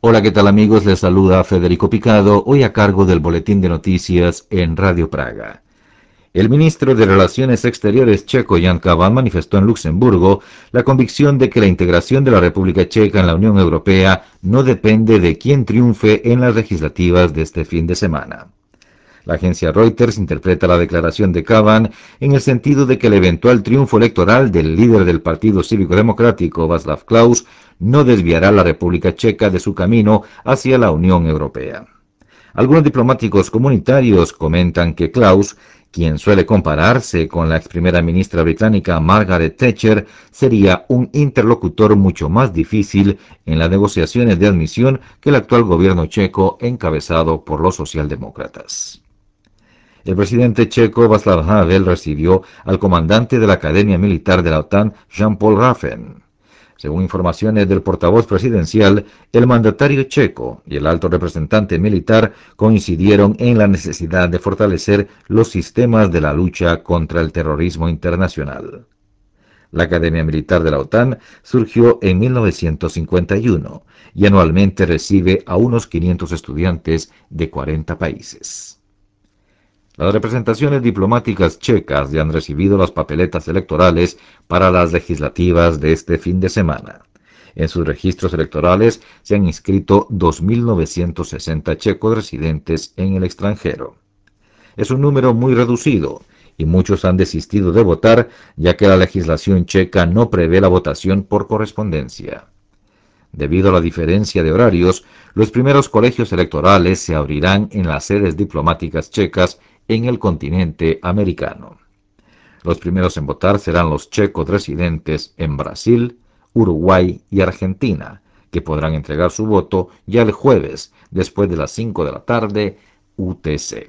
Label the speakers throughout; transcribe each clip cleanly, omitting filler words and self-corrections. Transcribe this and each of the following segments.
Speaker 1: Hola, ¿qué tal amigos? Les saluda Federico Picado, hoy a cargo del Boletín de Noticias en Radio Praga. El ministro de Relaciones Exteriores checo Jan Kavan manifestó en Luxemburgo la convicción de que la integración de la República Checa en la Unión Europea no depende de quién triunfe en las legislativas de este fin de semana. La agencia Reuters interpreta la declaración de Kavan en el sentido de que el eventual triunfo electoral del líder del Partido Cívico Democrático, Václav Klaus, no desviará a la República Checa de su camino hacia la Unión Europea. Algunos diplomáticos comunitarios comentan que Klaus, quien suele compararse con la ex primera ministra británica Margaret Thatcher, sería un interlocutor mucho más difícil en las negociaciones de admisión que el actual gobierno checo encabezado por los socialdemócratas. El presidente checo Václav Havel recibió al comandante de la Academia Militar de la OTAN, Jean-Paul Raffen. Según informaciones del portavoz presidencial, el mandatario checo y el alto representante militar coincidieron en la necesidad de fortalecer los sistemas de la lucha contra el terrorismo internacional. La Academia Militar de la OTAN surgió en 1951 y anualmente recibe a unos 500 estudiantes de 40 países. Las representaciones diplomáticas checas ya han recibido las papeletas electorales para las legislativas de este fin de semana. En sus registros electorales se han inscrito 2.960 checos residentes en el extranjero. Es un número muy reducido y muchos han desistido de votar ya que la legislación checa no prevé la votación por correspondencia. Debido a la diferencia de horarios, los primeros colegios electorales se abrirán en las sedes diplomáticas checas en el continente americano. Los primeros en votar serán los checos residentes en Brasil, Uruguay y Argentina, que podrán entregar su voto ya el jueves, después de las 5 de la tarde, UTC.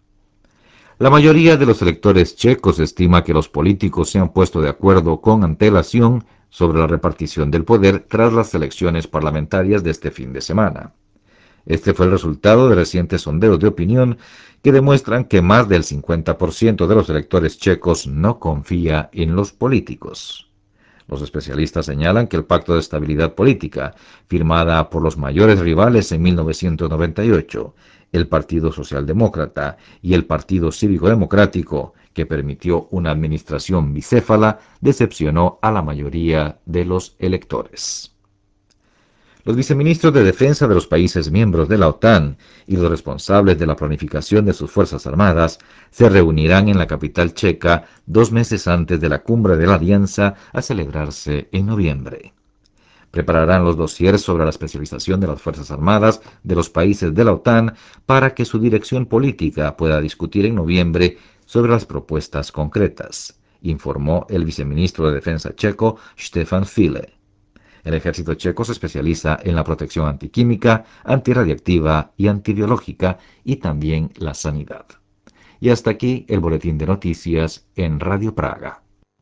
Speaker 1: La mayoría de los electores checos estima que los políticos se han puesto de acuerdo con antelación sobre la repartición del poder tras las elecciones parlamentarias de este fin de semana. Este fue el resultado de recientes sondeos de opinión que demuestran que más del 50% de los electores checos no confía en los políticos. Los especialistas señalan que el Pacto de Estabilidad Política, firmada por los mayores rivales en 1998, el Partido Socialdemócrata y el Partido Cívico Democrático, que permitió una administración bicéfala, decepcionó a la mayoría de los electores. Los viceministros de defensa de los países miembros de la OTAN y los responsables de la planificación de sus Fuerzas Armadas se reunirán en la capital checa 2 meses antes de la cumbre de la Alianza a celebrarse en noviembre. Prepararán los dosieres sobre la especialización de las Fuerzas Armadas de los países de la OTAN para que su dirección política pueda discutir en noviembre sobre las propuestas concretas, informó el viceministro de Defensa checo Stefan Füle. El ejército checo se especializa en la protección antiquímica, antirradiactiva y antibiológica y también la sanidad. Y hasta aquí el boletín de noticias en Radio Praga.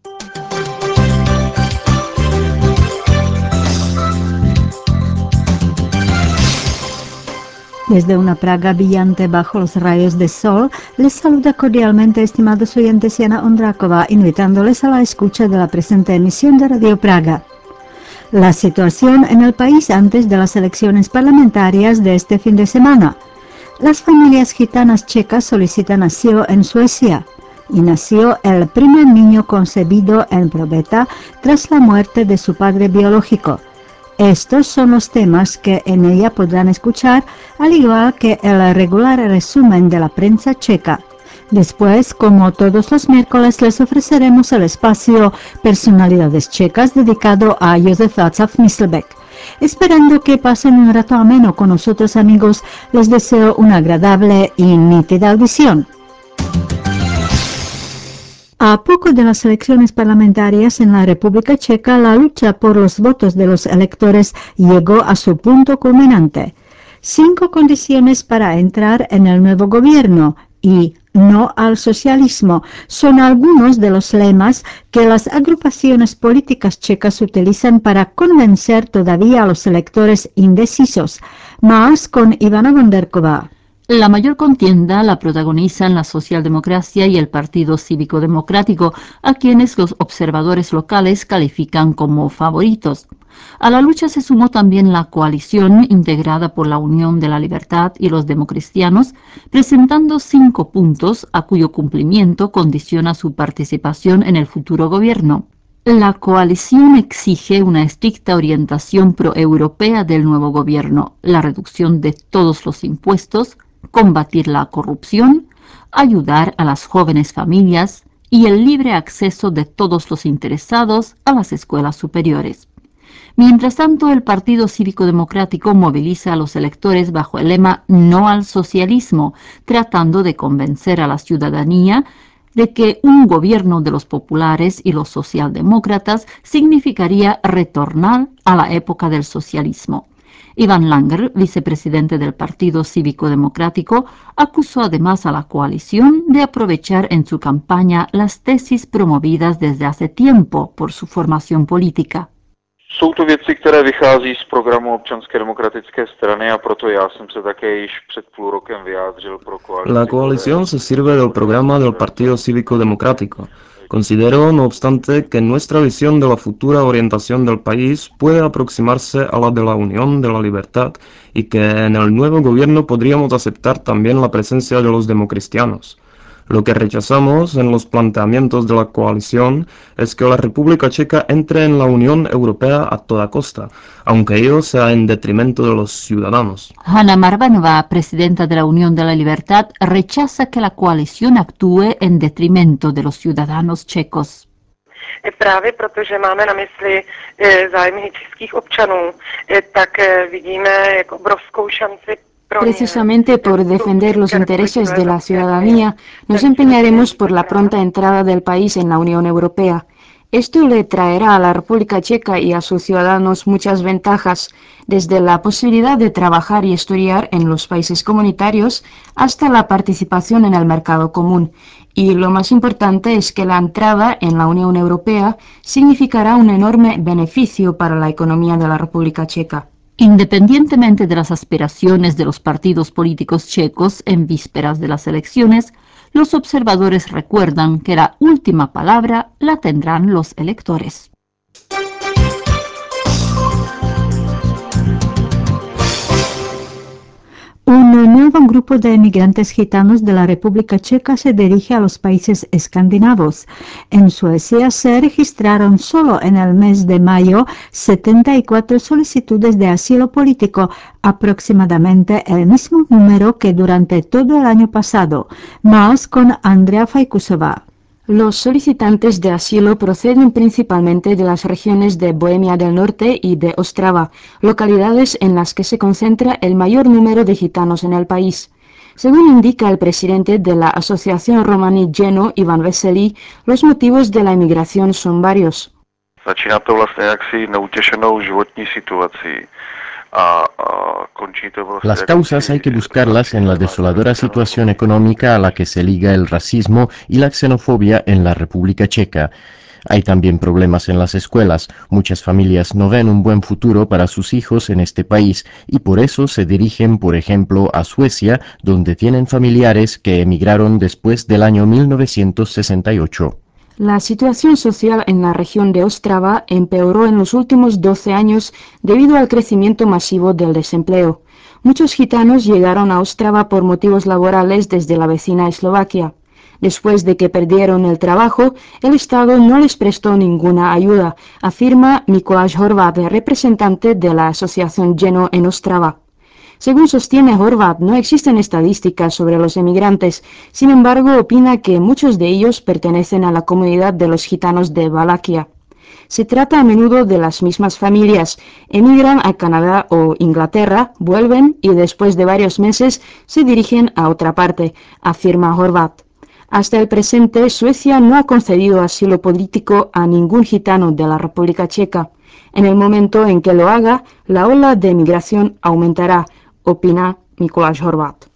Speaker 2: Desde una Praga brillante bajo los rayos de sol, les saluda cordialmente, estimados oyentes, Jana Ondráková, invitándoles a la escucha de la presente emisión de Radio Praga. La situación en el país antes de las elecciones parlamentarias de este fin de semana. Las familias gitanas checas solicitan asilo en Suecia y nació el primer niño concebido en probeta tras la muerte de su padre biológico. Estos son los temas que en ella podrán escuchar, al igual que el regular resumen de la prensa checa. Después, como todos los miércoles, les ofreceremos el espacio Personalidades Checas dedicado a Josef Václav Myslbek. Esperando que pasen un rato ameno con nosotros, amigos, les deseo una agradable y nítida audición. A poco de las elecciones parlamentarias en la República Checa, la lucha por los votos de los electores llegó a su punto culminante. 5 condiciones para entrar en el nuevo gobierno y no al socialismo son algunos de los lemas que las agrupaciones políticas checas utilizan para convencer todavía a los electores indecisos. Más con Ivana Vonderkova.
Speaker 3: La mayor contienda la protagonizan la socialdemocracia y el Partido Cívico Democrático, a quienes los observadores locales califican como favoritos. A la lucha se sumó también la coalición integrada por la Unión de la Libertad y los Democristianos, presentando 5 puntos a cuyo cumplimiento condiciona su participación en el futuro gobierno. La coalición exige una estricta orientación proeuropea del nuevo gobierno, la reducción de todos los impuestos, combatir la corrupción, ayudar a las jóvenes familias y el libre acceso de todos los interesados a las escuelas superiores. Mientras tanto, el Partido Cívico Democrático moviliza a los electores bajo el lema "No al socialismo", tratando de convencer a la ciudadanía de que un gobierno de los populares y los socialdemócratas significaría retornar a la época del socialismo. Ivan Langer, vicepresidente del Partido Cívico Democrático, acusó además a la coalición de aprovechar en su campaña las tesis promovidas desde hace tiempo por su formación política.
Speaker 4: Jsou to věci, které vychází z programu Občanské demokratické strany a proto já jsem se také již před půl rokem vyjádřil pro koalici.
Speaker 5: La coalición se sirve del programa del Partido Cívico Democrático. Considero, no obstante, que nuestra visión de la futura orientación del país puede aproximarse a la de la Unión de la Libertad y que en el nuevo gobierno podríamos aceptar también la presencia de los democristianos. Lo que rechazamos en los planteamientos de la coalición es que la República Checa entre en la Unión Europea a toda costa, aunque ello sea en detrimento de los ciudadanos.
Speaker 3: Hanna Marvanova, presidenta de la Unión de la Libertad, rechaza que la coalición actúe en detrimento de los ciudadanos checos.
Speaker 6: Právě protože máme na mysli zájmy českých občanů, tak vidíme jako obrovskou šanci.
Speaker 7: Precisamente por defender los intereses de la ciudadanía, nos empeñaremos por la pronta entrada del país en la Unión Europea. Esto le traerá a la República Checa y a sus ciudadanos muchas ventajas, desde la posibilidad de trabajar y estudiar en los países comunitarios hasta la participación en el mercado común. Y lo más importante es que la entrada en la Unión Europea significará un enorme beneficio para la economía de la República Checa.
Speaker 3: Independientemente de las aspiraciones de los partidos políticos checos en vísperas de las elecciones, los observadores recuerdan que la última palabra la tendrán los electores.
Speaker 2: Un nuevo grupo de emigrantes gitanos de la República Checa se dirige a los países escandinavos. En Suecia se registraron solo en el mes de mayo 74 solicitudes de asilo político, aproximadamente el mismo número que durante todo el año pasado. Más con Andrea Faikusova.
Speaker 7: Los solicitantes de asilo proceden principalmente de las regiones de Bohemia del Norte y de Ostrava, localidades en las que se concentra el mayor número de gitanos en el país. Según indica el presidente de la Asociación Romani Geno, Ivan Veselý, los motivos de la emigración son varios.
Speaker 4: Začíná to vlastně jaksi neutěšenou životní situací.
Speaker 8: Las causas hay que buscarlas en la desoladora situación económica a la que se liga el racismo y la xenofobia en la República Checa. Hay también problemas en las escuelas. Muchas familias no ven un buen futuro para sus hijos en este país y por eso se dirigen, por ejemplo, a Suecia, donde tienen familiares que emigraron después del año 1968.
Speaker 7: La situación social en la región de Ostrava empeoró en los últimos 12 años debido al crecimiento masivo del desempleo. Muchos gitanos llegaron a Ostrava por motivos laborales desde la vecina Eslovaquia. Después de que perdieron el trabajo, el Estado no les prestó ninguna ayuda, afirma Mikuláš Horvat, representante de la Asociación Geno en Ostrava. Según sostiene Horvat, no existen estadísticas sobre los emigrantes, sin embargo opina que muchos de ellos pertenecen a la comunidad de los gitanos de Valaquia. Se trata a menudo de las mismas familias, emigran a Canadá o Inglaterra, vuelven y después de varios meses se dirigen a otra parte, afirma Horvat. Hasta el presente, Suecia no ha concedido asilo político a ningún gitano de la República Checa. En el momento en que lo haga, la ola de emigración aumentará, opina Mikuláš Horvat.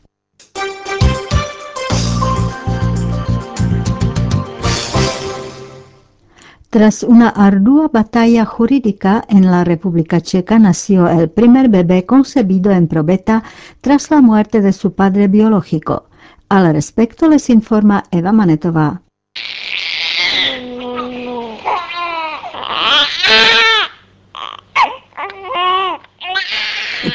Speaker 2: Tras una ardua batalla jurídica en la República Checa nació el primer bebé concebido en probeta tras la muerte de su padre biológico. Al respecto les informa Eva Manetová.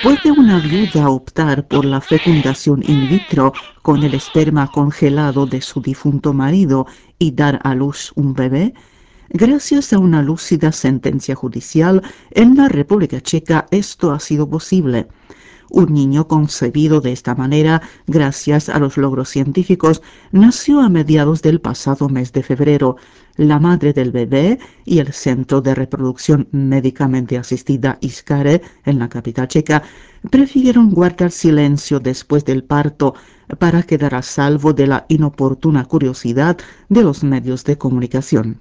Speaker 9: ¿Puede una viuda optar por la fecundación in vitro con el esperma congelado de su difunto marido y dar a luz un bebé? Gracias a una lúcida sentencia judicial, en la República Checa esto ha sido posible. Un niño concebido de esta manera, gracias a los logros científicos, nació a mediados del pasado mes de febrero. La madre del bebé y el Centro de Reproducción Médicamente Asistida Iskare, en la capital checa, prefirieron guardar silencio después del parto para quedar a salvo de la inoportuna curiosidad de los medios de comunicación.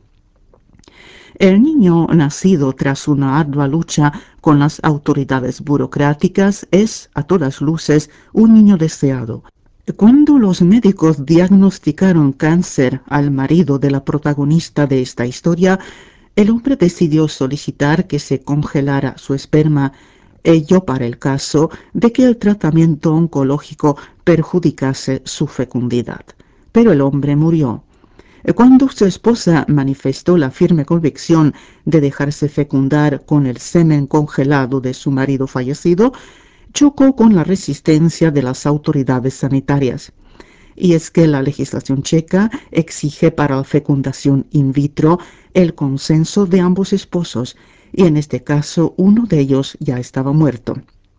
Speaker 9: El niño, nacido tras una ardua lucha con las autoridades burocráticas, es, a todas luces, un niño deseado. Cuando los médicos diagnosticaron cáncer al marido de la protagonista de esta historia, el hombre decidió solicitar que se congelara su esperma, ello para el caso de que el tratamiento oncológico perjudicase su fecundidad. Pero el hombre murió. Cuando su esposa manifestó la firme convicción de dejarse fecundar con el semen congelado de su marido fallecido, chocó con la resistencia de las autoridades sanitarias. Y es que la legislación checa exige para la fecundación in vitro el consenso de ambos esposos, y en este caso uno de ellos ya estaba muerto.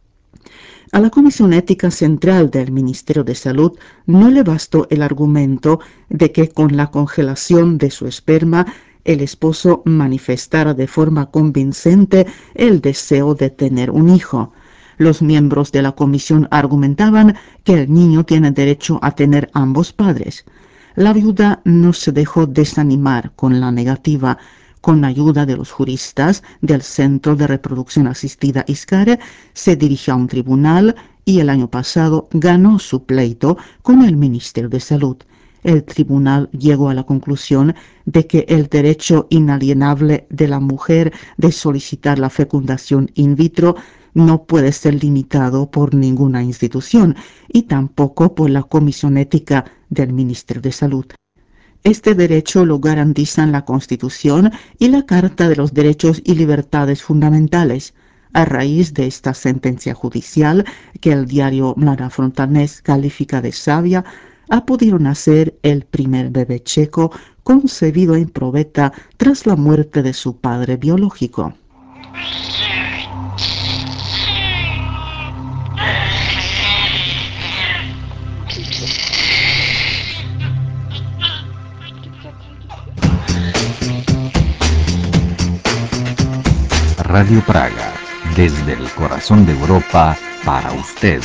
Speaker 9: A la Comisión Ética Central del Ministerio de Salud no le bastó el argumento de que con la congelación de su esperma el esposo manifestara de forma convincente el deseo de tener un hijo. Los miembros de la comisión argumentaban que el niño tiene derecho a tener ambos padres. La viuda no se dejó desanimar con la negativa. Con ayuda de los juristas del Centro de Reproducción Asistida Iskare, se dirigió a un tribunal y el año pasado ganó su pleito con el Ministerio de Salud. El tribunal llegó a la conclusión de que el derecho inalienable de la mujer de solicitar la fecundación in vitro no puede ser limitado por ninguna institución y tampoco por la Comisión Ética del Ministerio de Salud. Este derecho lo garantizan la Constitución y la Carta de los Derechos y Libertades Fundamentales. A raíz de esta sentencia judicial, que el diario Mlada Frontanés califica de sabia, ha podido nacer el primer bebé checo concebido en probeta tras la muerte de su padre biológico.
Speaker 1: Radio Praga, desde el corazón de Europa, para usted.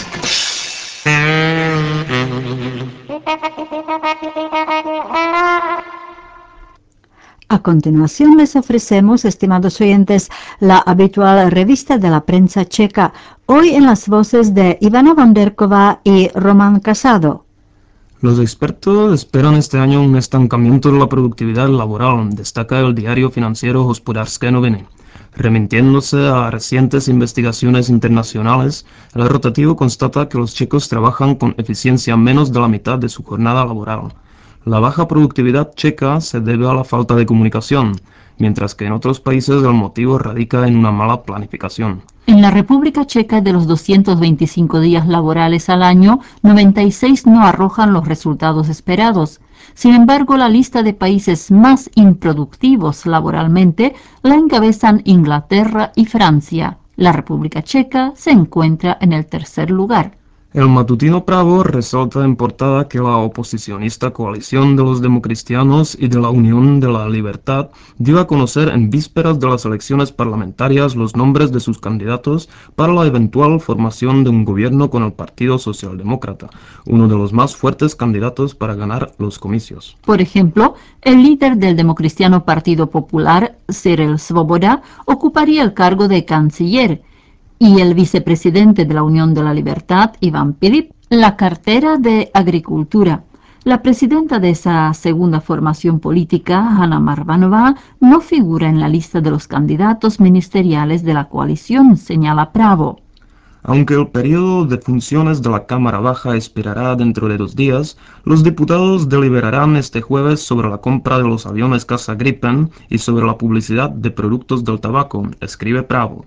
Speaker 2: A continuación les ofrecemos, estimados oyentes, la habitual revista de la prensa checa, hoy en las voces de Ivana Vanderkova y Roman Casado.
Speaker 5: Los expertos esperan este año un estancamiento de la productividad laboral, destaca el diario financiero Hospodářské noviny. Remitiéndose a recientes investigaciones internacionales, el rotativo constata que los checos trabajan con eficiencia menos de la mitad de su jornada laboral. La baja productividad checa se debe a la falta de comunicación, mientras que en otros países el motivo radica en una mala planificación.
Speaker 3: En la República Checa, de los 225 días laborales al año, 96 no arrojan los resultados esperados. Sin embargo, la lista de países más improductivos laboralmente la encabezan Inglaterra y Francia. La República Checa se encuentra en el tercer lugar.
Speaker 5: El matutino Pravo resalta en portada que la oposicionista Coalición de los Democristianos y de la Unión de la Libertad dio a conocer en vísperas de las elecciones parlamentarias los nombres de sus candidatos para la eventual formación de un gobierno con el Partido Socialdemócrata, uno de los más fuertes candidatos para ganar los comicios.
Speaker 3: Por ejemplo, el líder del democristiano Partido Popular, Cyril Svoboda, ocuparía el cargo de canciller, y el vicepresidente de la Unión de la Libertad, Iván Pilip, la cartera de Agricultura. La presidenta de esa segunda formación política, Hanna Marvanova, no figura en la lista de los candidatos ministeriales de la coalición, señala Pravo.
Speaker 5: Aunque el periodo de funciones de la Cámara Baja expirará dentro de 2 días, los diputados deliberarán este jueves sobre la compra de los aviones Casa Gripen y sobre la publicidad de productos del tabaco, escribe Pravo.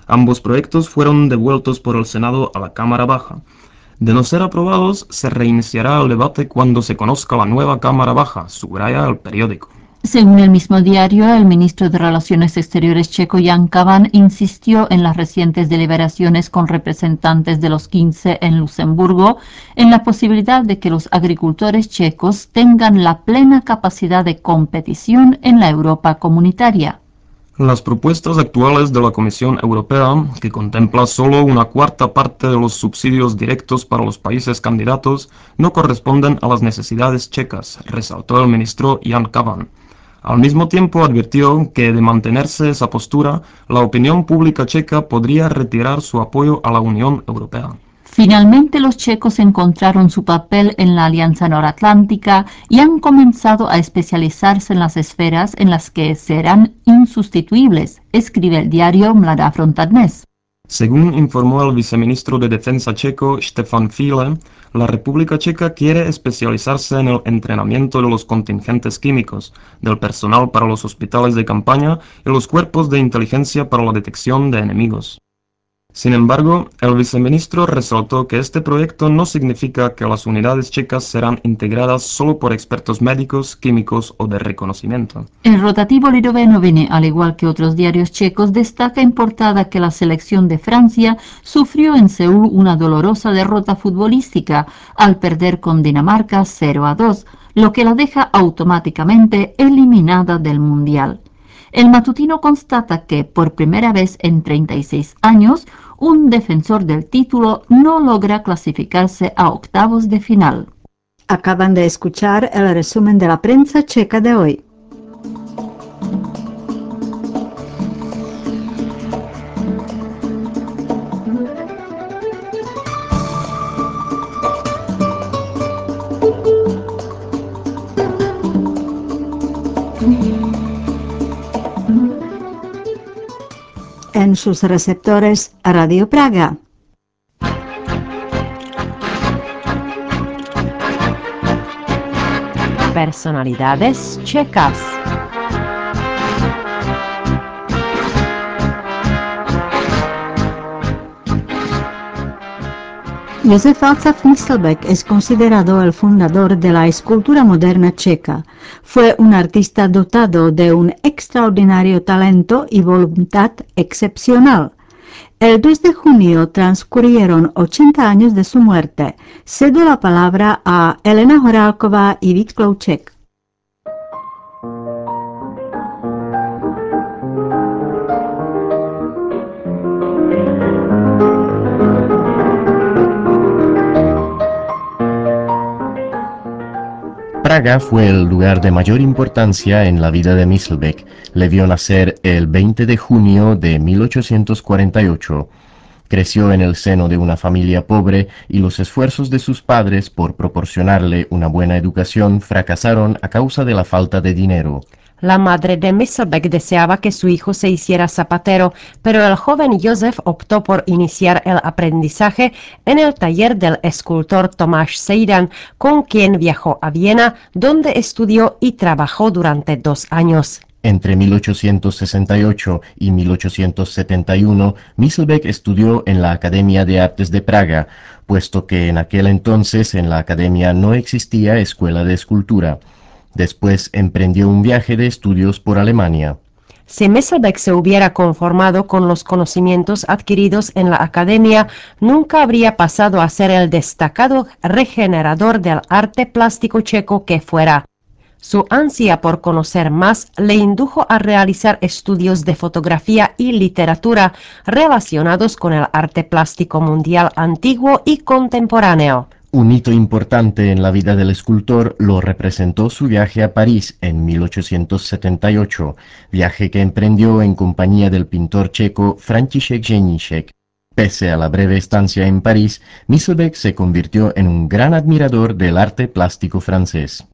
Speaker 5: Ambos proyectos fueron devueltos por el Senado a la Cámara Baja. De no ser aprobados, se reiniciará el debate cuando se conozca la nueva Cámara Baja, subraya el periódico.
Speaker 3: Según el mismo diario, el ministro de Relaciones Exteriores checo Jan Kavan insistió en las recientes deliberaciones con representantes de los 15 en Luxemburgo en la posibilidad de que los agricultores checos tengan la plena capacidad de competición en la Europa comunitaria.
Speaker 5: Las propuestas actuales de la Comisión Europea, que contempla solo una cuarta parte de los subsidios directos para los países candidatos, no corresponden a las necesidades checas, resaltó el ministro Jan Kavan. Al mismo tiempo advirtió que, de mantenerse esa postura, la opinión pública checa podría retirar su apoyo a la Unión Europea.
Speaker 3: Finalmente los checos encontraron su papel en la Alianza Noratlántica y han comenzado a especializarse en las esferas en las que serán insustituibles, escribe el diario Mladá fronta Dnes.
Speaker 5: Según informó el viceministro de Defensa checo Stefan Füle, la República Checa quiere especializarse en el entrenamiento de los contingentes químicos, del personal para los hospitales de campaña y los cuerpos de inteligencia para la detección de enemigos. Sin embargo, el viceministro resaltó que este proyecto no significa que las unidades checas serán integradas solo por expertos médicos, químicos o de reconocimiento.
Speaker 3: El rotativo Lidové Noviny, al igual que otros diarios checos, destaca en portada que la selección de Francia sufrió en Seúl una dolorosa derrota futbolística al perder con Dinamarca 0-2, lo que la deja automáticamente eliminada del Mundial. El matutino constata que, por primera vez en 36 años, un defensor del título no logra clasificarse a octavos de final.
Speaker 2: Acaban de escuchar el resumen de la prensa checa de hoy. En sus receptores, Radio Praga.
Speaker 10: Personalidades checas.
Speaker 2: Josef Václav Myslbek es considerado el fundador de la escultura moderna checa. Fue un artista dotado de un extraordinario talento y voluntad excepcional. El 2 de junio transcurrieron 80 años de su muerte. Cedo la palabra a Elena Horálková y Vít Klouček.
Speaker 8: Praga fue el lugar de mayor importancia en la vida de Myslbek. Le vio nacer el 20 de junio de 1848. Creció en el seno de una familia pobre y los esfuerzos de sus padres por proporcionarle una buena educación fracasaron a causa de la falta de dinero.
Speaker 10: La madre de Myslbek deseaba que su hijo se hiciera zapatero, pero el joven Josef optó por iniciar el aprendizaje en el taller del escultor Tomáš Sejdan, con quien viajó a Viena, donde estudió y trabajó durante 2 años.
Speaker 8: Entre 1868 y 1871, Myslbek estudió en la Academia de Artes de Praga, puesto que en aquel entonces en la academia no existía escuela de escultura. Después emprendió un viaje de estudios por Alemania.
Speaker 10: Si Myslbek se hubiera conformado con los conocimientos adquiridos en la academia, nunca habría pasado a ser el destacado regenerador del arte plástico checo que fuera. Su ansia por conocer más le indujo a realizar estudios de fotografía y literatura relacionados con el arte plástico mundial antiguo y contemporáneo.
Speaker 8: Un hito importante en la vida del escultor lo representó su viaje a París en 1878, viaje que emprendió en compañía del pintor checo František Ženíšek. Pese a la breve estancia en París, Myslbek se convirtió en un gran admirador del arte plástico francés.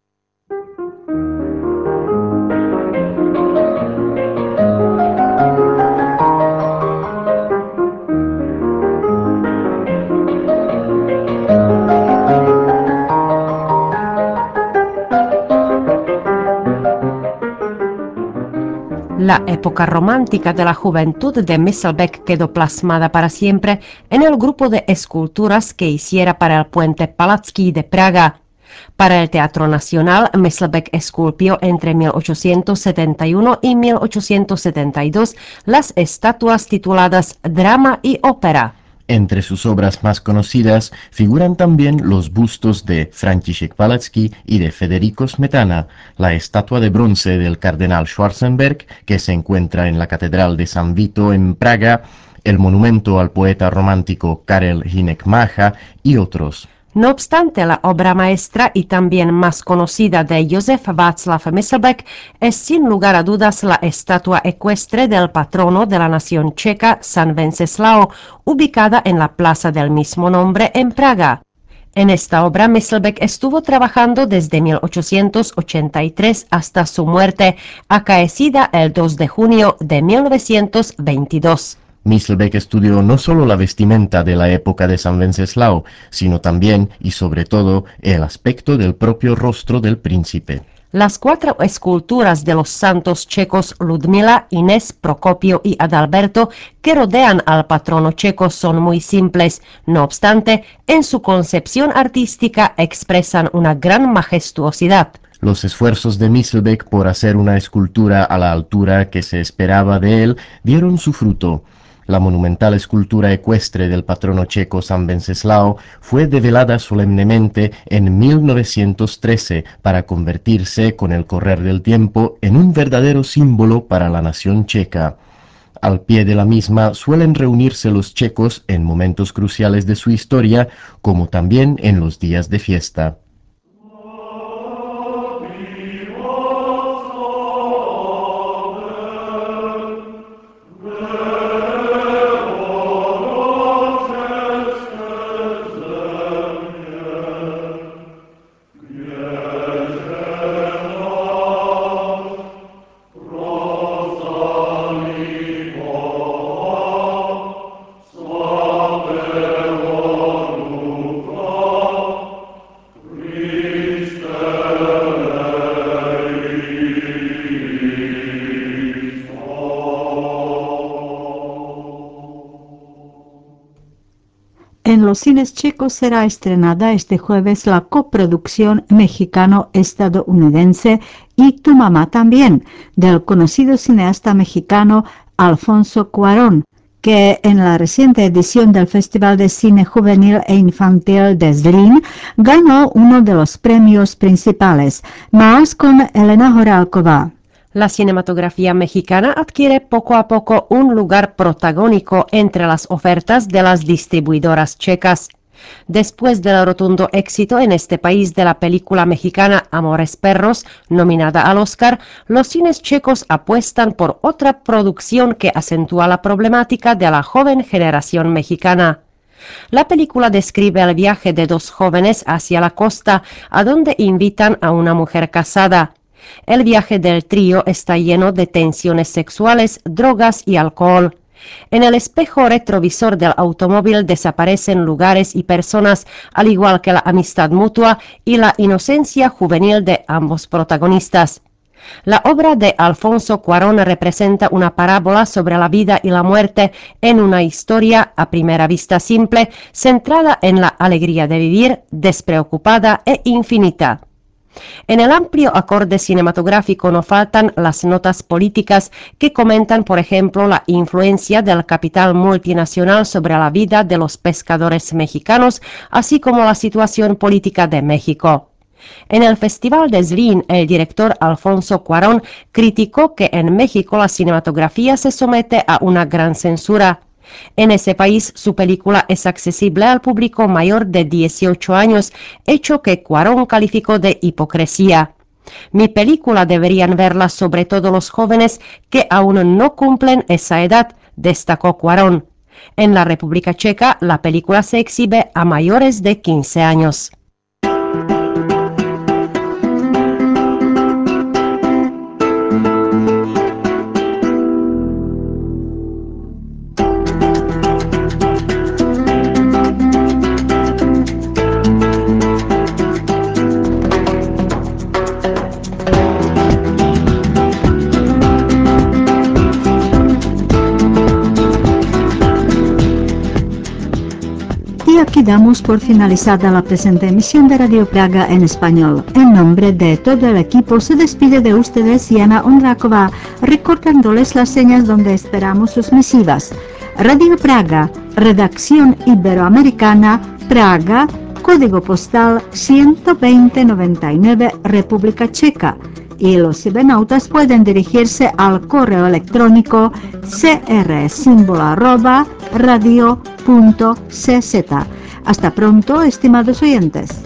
Speaker 10: La época romántica de la juventud de Myslbek quedó plasmada para siempre en el grupo de esculturas que hiciera para el puente Palacký de Praga. Para el Teatro Nacional, Myslbek esculpió entre 1871 y 1872 las estatuas tituladas Drama y Ópera.
Speaker 8: Entre sus obras más conocidas figuran también los bustos de Franciszek Palacký y de Federico Smetana, la estatua de bronce del cardenal Schwarzenberg, que se encuentra en la Catedral de San Vito en Praga, el monumento al poeta romántico Karel Hynek Mácha y otros.
Speaker 10: No obstante, la obra maestra y también más conocida de Josef Václav Myslbek es sin lugar a dudas la estatua ecuestre del patrono de la nación checa, San Wenceslao, ubicada en la plaza del mismo nombre en Praga. En esta obra Myslbek estuvo trabajando desde 1883 hasta su muerte, acaecida el 2 de junio de 1922.
Speaker 8: Myslbek estudió no solo la vestimenta de la época de San Wenceslao, sino también y sobre todo el aspecto del propio rostro del príncipe.
Speaker 10: Las 4 esculturas de los santos checos Ludmila, Inés, Procopio y Adalberto que rodean al patrono checo son muy simples. No obstante, en su concepción artística expresan una gran majestuosidad.
Speaker 8: Los esfuerzos de Myslbek por hacer una escultura a la altura que se esperaba de él dieron su fruto. La monumental escultura ecuestre del patrono checo San Wenceslao fue develada solemnemente en 1913 para convertirse con el correr del tiempo en un verdadero símbolo para la nación checa. Al pie de la misma suelen reunirse los checos en momentos cruciales de su historia, como también en los días de fiesta.
Speaker 2: En los cines checos será estrenada este jueves la coproducción mexicano-estadounidense Y tu mamá también, del conocido cineasta mexicano Alfonso Cuarón, que en la reciente edición del Festival de Cine Juvenil e Infantil de Zlín ganó uno de los premios principales. Más con Elena Horálková.
Speaker 10: La cinematografía mexicana adquiere poco a poco un lugar protagónico entre las ofertas de las distribuidoras checas. Después del rotundo éxito en este país de la película mexicana Amores Perros, nominada al Oscar, los cines checos apuestan por otra producción que acentúa la problemática de la joven generación mexicana. La película describe el viaje de 2 jóvenes hacia la costa, a donde invitan a una mujer casada. El viaje del trío está lleno de tensiones sexuales, drogas y alcohol. En el espejo retrovisor del automóvil desaparecen lugares y personas, al igual que la amistad mutua y la inocencia juvenil de ambos protagonistas. La obra de Alfonso Cuarón representa una parábola sobre la vida y la muerte en una historia a primera vista simple, centrada en la alegría de vivir, despreocupada e infinita. En el amplio acorde cinematográfico no faltan las notas políticas que comentan, por ejemplo, la influencia del capital multinacional sobre la vida de los pescadores mexicanos, así como la situación política de México. En el Festival de Zlín, el director Alfonso Cuarón criticó que en México la cinematografía se somete a una gran censura. En ese país su película es accesible al público mayor de 18 años, hecho que Cuarón calificó de hipocresía. Mi película deberían verla sobre todo los jóvenes que aún no cumplen esa edad, destacó Cuarón. En la República Checa la película se exhibe a mayores de 15 años.
Speaker 2: aquí damos por finalizada la presente emisión de Radio Praga en español. En nombre de todo el equipo se despide de ustedes Jana Ondráková, recordándoles las señas donde esperamos sus misivas. Radio Praga, redacción iberoamericana, Praga, código postal 12099, República Checa. Y los cibernautas pueden dirigirse al correo electrónico cr@radio.cz. Hasta pronto, estimados oyentes.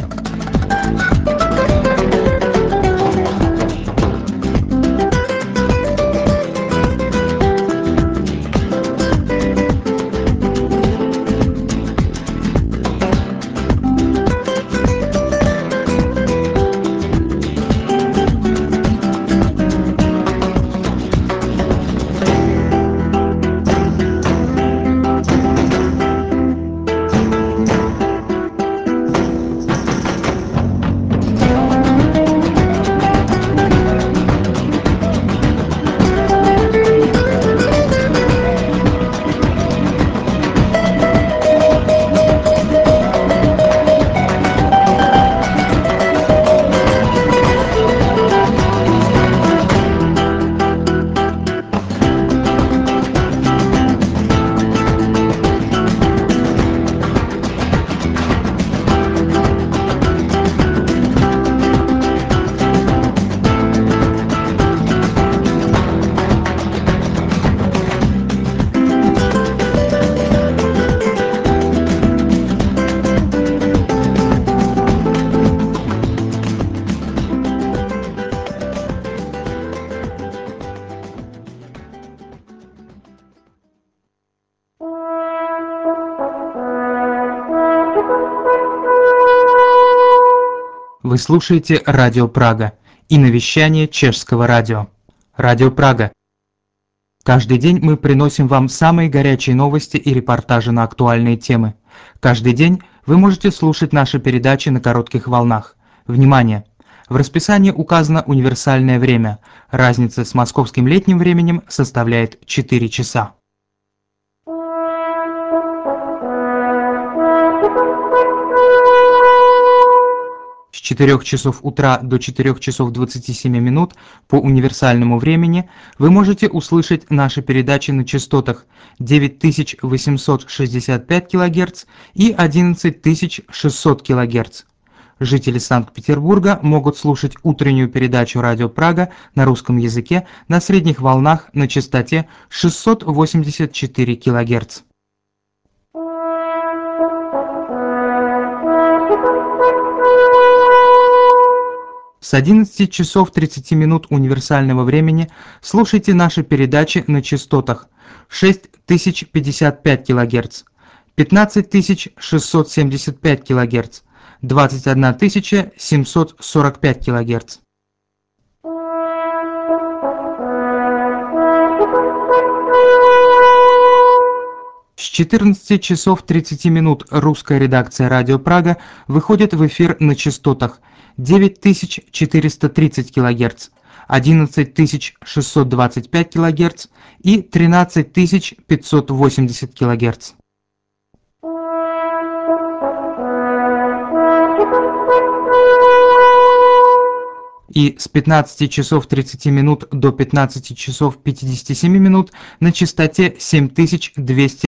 Speaker 11: Вы слушаете Радио Прага и навещание чешского радио. Радио Прага. Каждый день мы приносим вам самые горячие новости и репортажи на актуальные темы. Каждый день вы можете слушать наши передачи на коротких волнах. Внимание! В расписании указано универсальное время. Разница с московским летним временем составляет 4 часа. С 4 часов утра до 4 часов 27 минут по универсальному времени вы можете услышать наши передачи на частотах 9865 кГц и 11600 кГц. Жители Санкт-Петербурга могут слушать утреннюю передачу «Радио Прага» на русском языке на средних волнах на частоте 684 кГц. С 11 часов 30 минут универсального времени слушайте наши передачи на частотах 6055 кГц, 15675 кГц, 21745 кГц. С 14 часов 30 минут русская редакция «Радио Прага» выходит в эфир на частотах 9430 кГц, 11625 кГц и 13580 кГц. И с 15 часов 30 минут до 15 часов 57 минут на частоте 7200